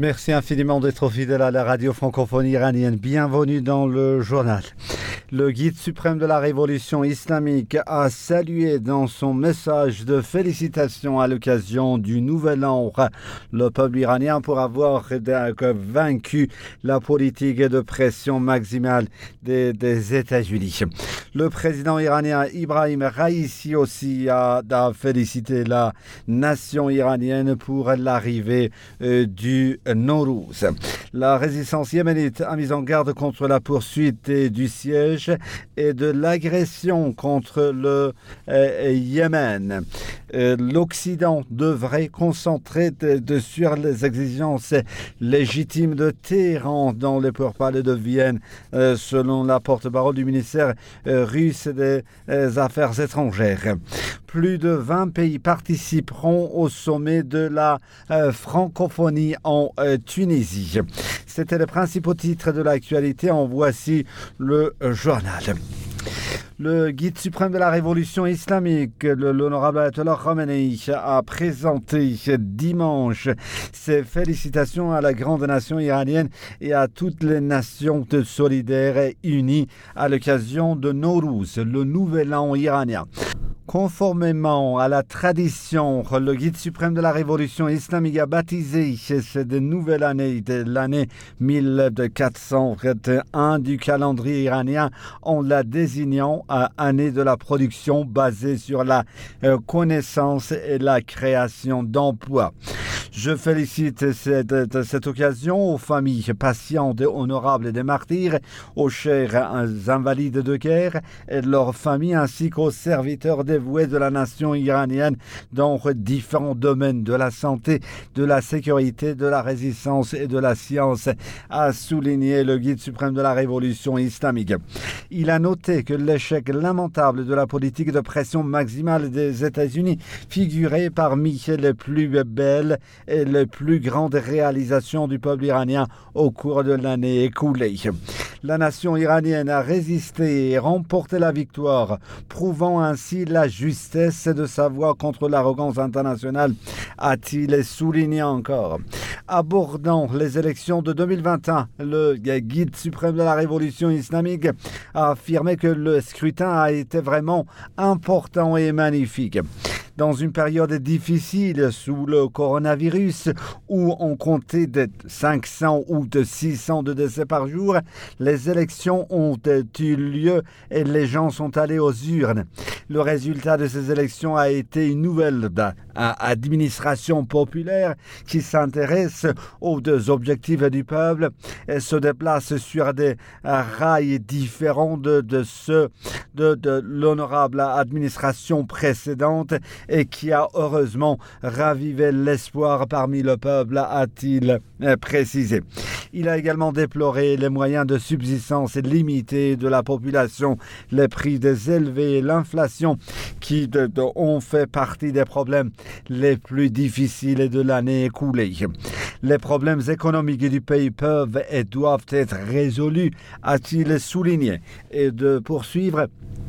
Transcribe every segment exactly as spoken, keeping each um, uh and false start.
Merci infiniment d'être fidèle à la radio francophone iranienne. Bienvenue dans le journal. Le guide suprême de la révolution islamique a salué dans son message de félicitations à l'occasion du Nouvel An le peuple iranien pour avoir vaincu la politique de pression maximale des, des États-Unis. Le président iranien Ibrahim Raïssi aussi a, a félicité la nation iranienne pour l'arrivée euh, du Nowruz. La résistance yéménite a mis en garde contre la poursuite du siège et de l'agression contre le euh, Yémen. Euh, L'Occident devrait concentrer de, de, sur les exigences légitimes de Téhéran dans les pourparlers de Vienne, euh, selon la porte-parole du ministère euh, russe des euh, Affaires étrangères. Plus de vingt pays participeront au sommet de la euh, francophonie en euh, Tunisie. C'était les principaux titres de l'actualité. En voici le journal. Le guide suprême de la révolution islamique, l'honorable Ayatollah Khamenei, a présenté dimanche ses félicitations à la grande nation iranienne et à toutes les nations solidaires et unies à l'occasion de Nowruz, le nouvel an iranien. Conformément à la tradition, le guide suprême de la révolution islamique a baptisé cette nouvelle année de l'année mille quatre cent vingt et un du calendrier iranien en la désignant à année de la production basée sur la connaissance et la création d'emplois. Je félicite cette, cette occasion aux familles patientes et honorables des martyrs, aux chers invalides de guerre et leurs familles, ainsi qu'aux serviteurs dévoués de la nation iranienne dans différents domaines de la santé, de la sécurité, de la résistance et de la science, a souligné le guide suprême de la révolution islamique. Il a noté que l'échec lamentable de la politique de pression maximale des États-Unis figurait parmi les plus belles et les plus grandes réalisations du peuple iranien au cours de l'année écoulée. La nation iranienne a résisté et remporté la victoire, prouvant ainsi la justesse de sa voix contre l'arrogance internationale, a-t-il souligné encore. Abordant les élections de deux mille vingt et un, le guide suprême de la révolution islamique a affirmé que le scrutin a été vraiment important et magnifique. Dans une période difficile sous le coronavirus où on comptait de cinq cents ou de six cents de décès par jour, les élections ont eu lieu et les gens sont allés aux urnes. Le résultat de ces élections a été une nouvelle administration populaire qui s'intéresse aux deux objectifs du peuple et se déplace sur des rails différents de, de ceux de, de l'honorable administration précédente et qui a heureusement ravivé l'espoir parmi le peuple, a-t-il précisé. Il a également déploré les moyens de subsistance limités de la population, les prix des élevés et l'inflation qui de, de, ont fait partie des problèmes les plus difficiles de l'année écoulée. Les problèmes économiques du pays peuvent et doivent être résolus, a-t-il souligné, et de poursuivre.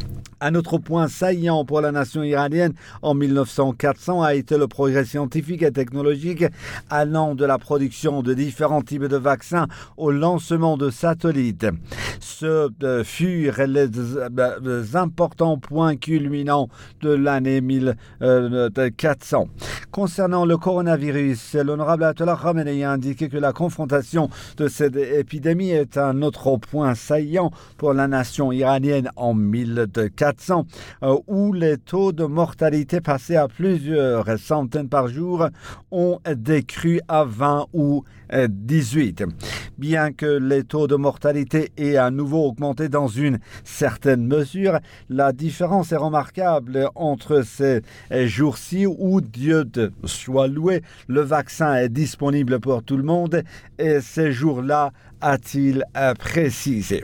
Un autre point saillant pour la nation iranienne en mille neuf cents quatre cents a été le progrès scientifique et technologique allant de la production de différents types de vaccins au lancement de satellites. Ce euh, furent les, euh, les importants points culminants de l'année mille quatre cents. Concernant le coronavirus, l'honorable Ayatollah Khamenei a indiqué que la confrontation de cette épidémie est un autre point saillant pour la nation iranienne en mille quatre cents, où les taux de mortalité passés à plusieurs centaines par jour ont décru à vingt ou dix-huit. Bien que les taux de mortalité aient à nouveau augmenté dans une certaine mesure, la différence est remarquable entre ces jours-ci où, Dieu soit loué, le vaccin est disponible pour tout le monde et ces jours-là, a-t-il précisé.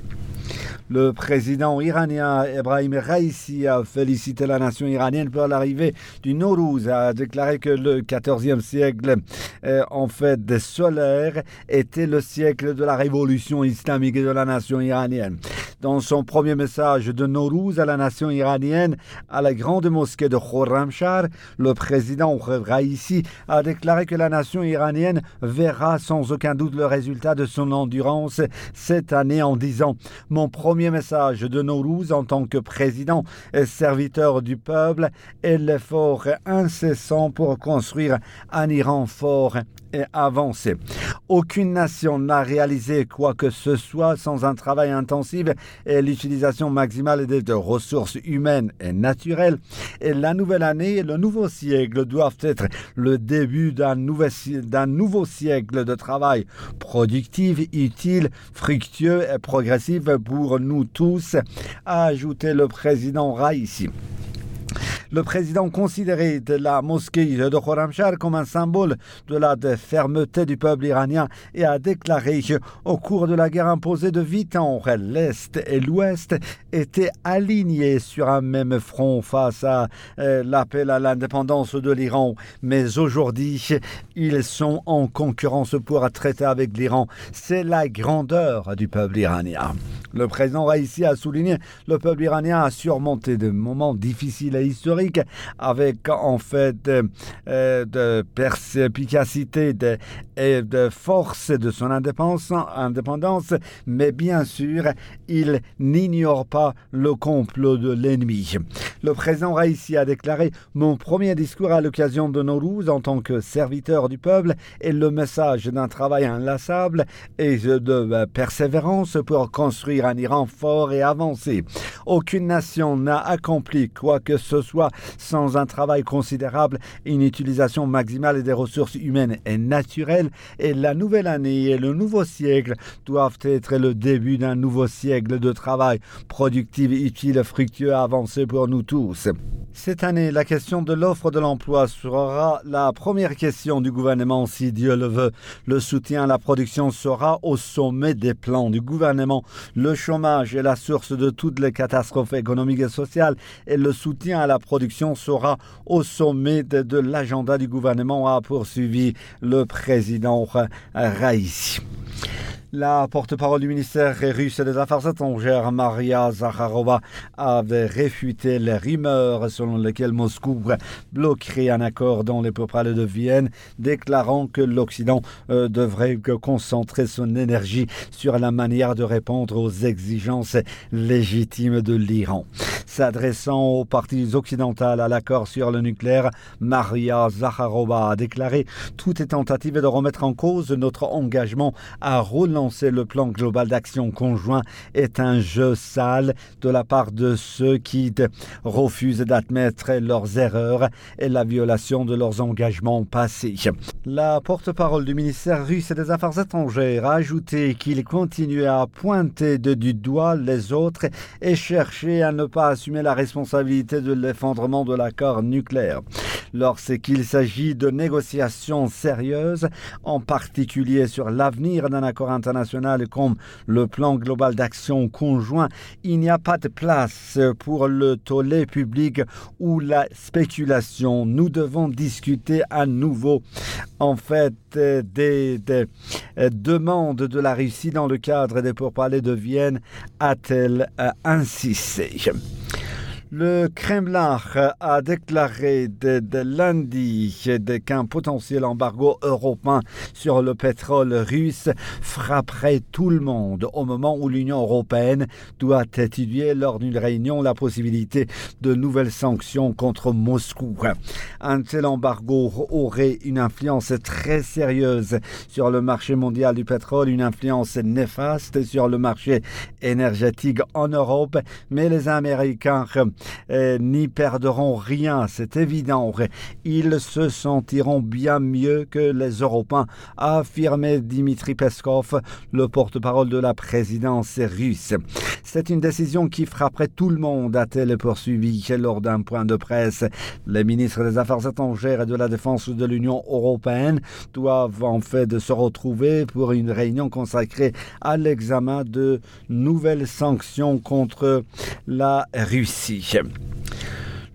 Le président iranien Ibrahim Raïssi a félicité la nation iranienne pour l'arrivée du Nowruz, a déclaré que le quatorzième siècle, euh, en fait, des solaires, était le siècle de la révolution islamique et de la nation iranienne. Dans son premier message de Nowrouz à la nation iranienne, à la grande mosquée de Khorramshahr, le président Raïssi a déclaré que la nation iranienne verra sans aucun doute le résultat de son endurance cette année en disant « Mon premier message de Nowrouz en tant que président et serviteur du peuple est l'effort incessant pour construire un Iran fort et avancé. Aucune nation n'a réalisé quoi que ce soit sans un travail intensif et l'utilisation maximale des de ressources humaines et naturelles. Et la nouvelle année et le nouveau siècle doivent être le début d'un nouveau, d'un nouveau siècle de travail productif, utile, fructueux et progressif pour nous tous, a ajouté le président Raïssi. Le président considérait la mosquée de Khorramshahr comme un symbole de la fermeté du peuple iranien et a déclaré qu'au cours de la guerre imposée de huit ans, l'Est et l'Ouest étaient alignés sur un même front face à euh, l'appel à l'indépendance de l'Iran. Mais aujourd'hui, ils sont en concurrence pour traiter avec l'Iran. C'est la grandeur du peuple iranien. Le président Raïssi a souligné que le peuple iranien a surmonté des moments difficiles et historiques avec en fait euh, de perspicacité de, et de force de son indépendance, indépendance, mais bien sûr, il n'ignore pas le complot de l'ennemi. Le président Raïssi a déclaré « Mon premier discours à l'occasion de Nowrouz en tant que serviteur du peuple est le message d'un travail inlassable et de persévérance pour construire un Iran fort et avancé. Aucune nation n'a accompli quoi que ce soit sans un travail considérable et une utilisation maximale des ressources humaines et naturelles, et la nouvelle année et le nouveau siècle doivent être le début d'un nouveau siècle de travail productif, utile, fructueux, avancé pour nous tous. Cette année, la question de l'offre de l'emploi sera la première question du gouvernement, si Dieu le veut. Le soutien à la production sera au sommet des plans du gouvernement. Le chômage est la source de toutes les catastrophes économiques et sociales, et le soutien à la production sera au sommet de, de l'agenda du gouvernement, a poursuivi le président Raïssi. La porte-parole du ministère russe des Affaires étrangères, Maria Zakharova, avait réfuté les rumeurs selon lesquelles Moscou bloquerait un accord dans les pourparlers de Vienne, déclarant que l'Occident euh, devrait concentrer son énergie sur la manière de répondre aux exigences légitimes de l'Iran. S'adressant aux parties occidentales à l'accord sur le nucléaire, Maria Zakharova a déclaré « Toute tentative de remettre en cause notre engagement à relancer le plan global d'action conjoint est un jeu sale de la part de ceux qui refusent d'admettre leurs erreurs et la violation de leurs engagements passés. » La porte-parole du ministère russe des Affaires étrangères a ajouté qu'il continuait à pointer de, du doigt les autres et chercher à ne pas assumer la responsabilité de l'effondrement de l'accord nucléaire. Lorsqu'il s'agit de négociations sérieuses, en particulier sur l'avenir d'un accord international comme le plan global d'action conjoint, il n'y a pas de place pour le tollé public ou la spéculation. Nous devons discuter à nouveau, en fait, des, des demandes de la Russie dans le cadre des pourparlers de Vienne, a-t-elle insisté. Le Kremlin a déclaré de, de lundi qu'un potentiel embargo européen sur le pétrole russe frapperait tout le monde au moment où l'Union européenne doit étudier lors d'une réunion la possibilité de nouvelles sanctions contre Moscou. Un tel embargo aurait une influence très sérieuse sur le marché mondial du pétrole, une influence néfaste sur le marché énergétique en Europe, mais les Américains Euh, n'y perdront rien, c'est évident. Ils se sentiront bien mieux que les Européens, a affirmé Dmitri Peskov, le porte-parole de la présidence russe. C'est une décision qui frapperait tout le monde, a-t-elle poursuivi lors d'un point de presse. Les ministres des Affaires étrangères et de la Défense de l'Union européenne doivent en fait se retrouver pour une réunion consacrée à l'examen de nouvelles sanctions contre la Russie.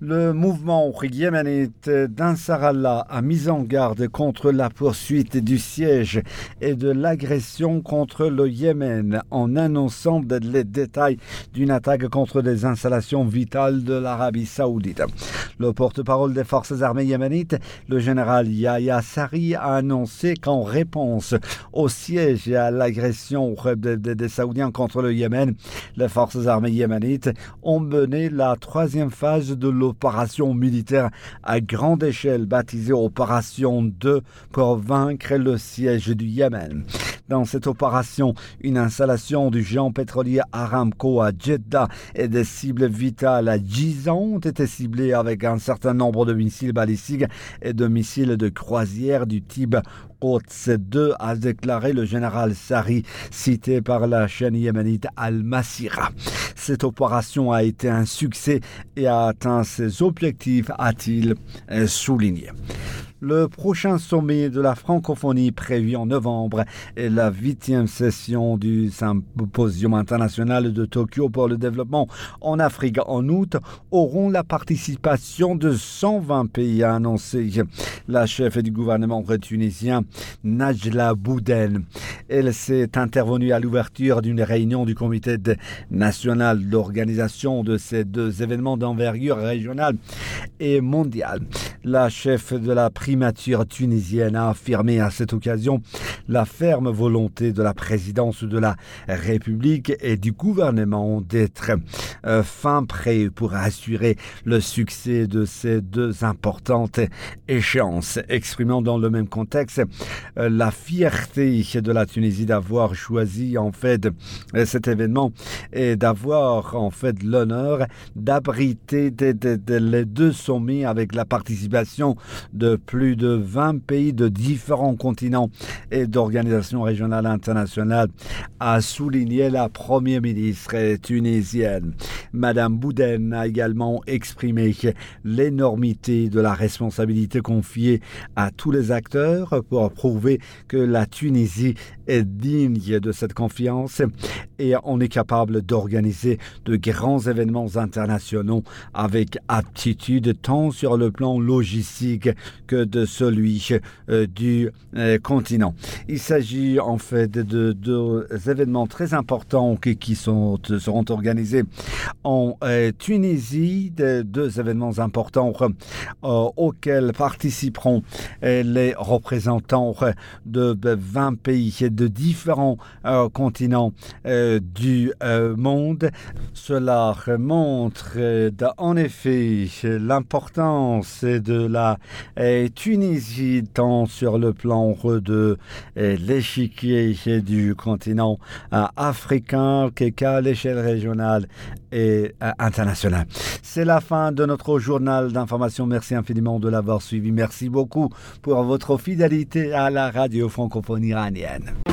Le mouvement yéménite d'Ansarallah a mis en garde contre la poursuite du siège et de l'agression contre le Yémen en annonçant les détails d'une attaque contre des installations vitales de l'Arabie Saoudite. Le porte-parole des forces armées yéménites, le général Yahya Sarri, a annoncé qu'en réponse au siège et à l'agression des de, de Saoudiens contre le Yémen, les forces armées yéménites ont mené la troisième phase de l'opération opération militaire à grande échelle baptisée Opération deux pour vaincre le siège du Yémen. Dans cette opération, une installation du géant pétrolier Aramco à Jeddah et des cibles vitales à Jizan ont été ciblées avec un certain nombre de missiles balistiques et de missiles de croisière du type Quds deux, a déclaré le général Sarri, cité par la chaîne yéménite Al-Masira. Cette opération a été un succès et a atteint ses objectifs, a-t-il souligné. Le prochain sommet de la francophonie prévu en novembre est la huitième session du Symposium international de Tokyo pour le développement en Afrique en août auront la participation de cent vingt pays, a annoncé la chef du gouvernement tunisien Najla Bouden. Elle s'est intervenue à l'ouverture d'une réunion du comité national d'organisation de ces deux événements d'envergure régionale et mondiale. La chef de la primature tunisienne a affirmé à cette occasion la ferme volonté de la présidence de la République et du gouvernement d'être euh, fin prêt pour assurer le succès de ces deux importantes échéances, exprimant dans le même contexte euh, la fierté de la Tunisie d'avoir choisi en fait euh, cet événement et d'avoir en fait l'honneur d'abriter de, de, de, les deux sommets avec la participation de plus de vingt pays de différents continents et d'organisations régionales internationales, a souligné la première ministre tunisienne. Madame Bouden a également exprimé l'énormité de la responsabilité confiée à tous les acteurs pour prouver que la Tunisie est digne de cette confiance et on est capable d'organiser de grands événements internationaux avec aptitude tant sur le plan logistique que de celui euh, du euh, continent. Il s'agit en fait de deux événements très importants qui, qui sont, seront organisés en euh, Tunisie, de, deux événements importants euh, auxquels participeront euh, les représentants euh, de vingt pays de différents euh, continents euh, du euh, monde. Cela montre euh, en effet l'importance de la euh, Tunisie tant sur le plan de euh, l'échiquier du continent euh, africain qu'à l'échelle régionale et euh, internationale. C'est la fin de notre journal d'information. Merci infiniment de l'avoir suivi. Merci beaucoup pour votre fidélité à la radio francophone iranienne.